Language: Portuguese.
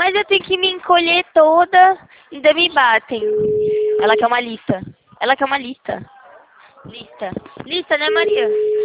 Mas eu tenho que me encolher toda, ainda me batem. Ela quer uma lista. Ela quer uma lista. Lista. Lista, né, Maria?